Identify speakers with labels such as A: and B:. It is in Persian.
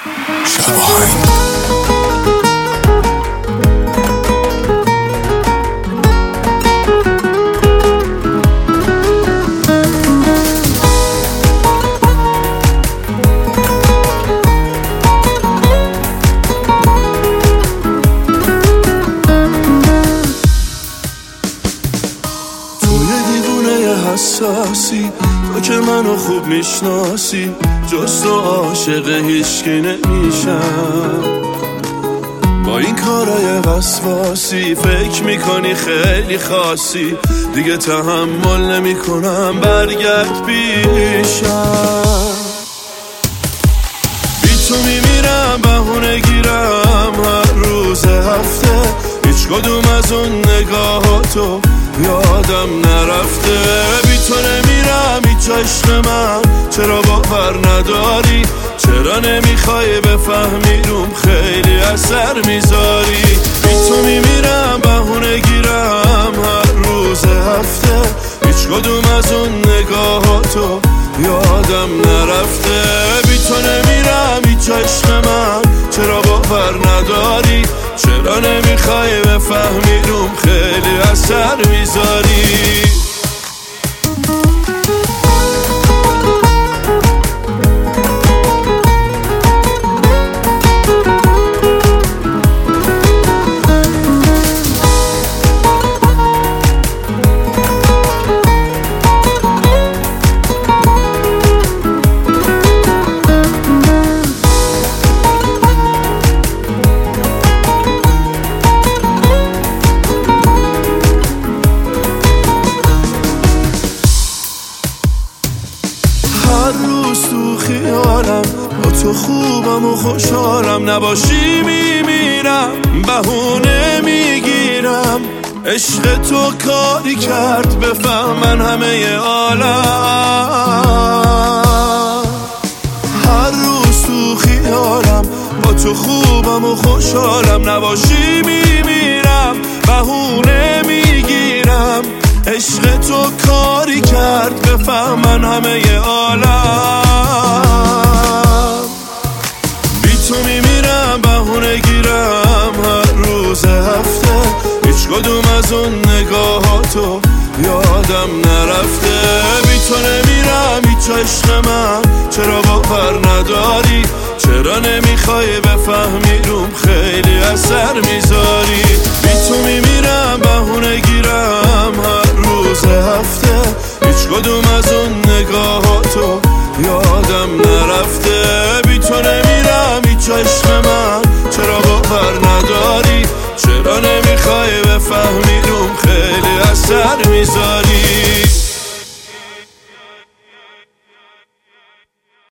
A: حساسی تو که منو خوب میشناسی، جز تو عاشق هیچکی نمیشم. با این کارای وسواسی فکر میکنی خیلی خاصی، دیگه تحمل نمیکنم برگرد پیشم. بی تو میمیرم بهونه گیرم هر روز هفته، هیچ کدوم از اون نگاهاتو یادم نرفته. بی تو نمیرم هیچ عشق من، چرا باور نداری؟ چرا نمیخوای بفهمی روم خیلی اثر میذاری؟ بی تو میمیرم بهونه گیرم هر روز هفته، هیچ کدوم از اون نگاهاتو یادم نرفته. بی تو نمیرم هیچ عشق من، چرا باور نداری؟ چرا نمیخوای بفهمی روم خیلی اثر میذاری؟ تو خیالم با تو خوبم و خوشحالم، نباشی میمیرم بهونه میگیرم. عشق تو کاری کرد بفهمن همه عالم. هر روز تو خیالم با تو خوبم و خوشحالم، نباشی میمیرم بهونه میگیرم. عشق تو کاری کرد بفهمن همه عالم. بی تو میمیرم بهونه گیرم هر روز هفته، هیچ کدوم از اون نگاهاتو یادم نرفته. بی تو نمیرم هیچ عشق من، چرا باور نداری؟ چرا نمیخوای بفهمی روم خیلی اثر میذاری؟ بی تو میمیرم بهونه گیرم هر روز هفته، هیچ کدوم از اون نگاهاتو یادم نرفته.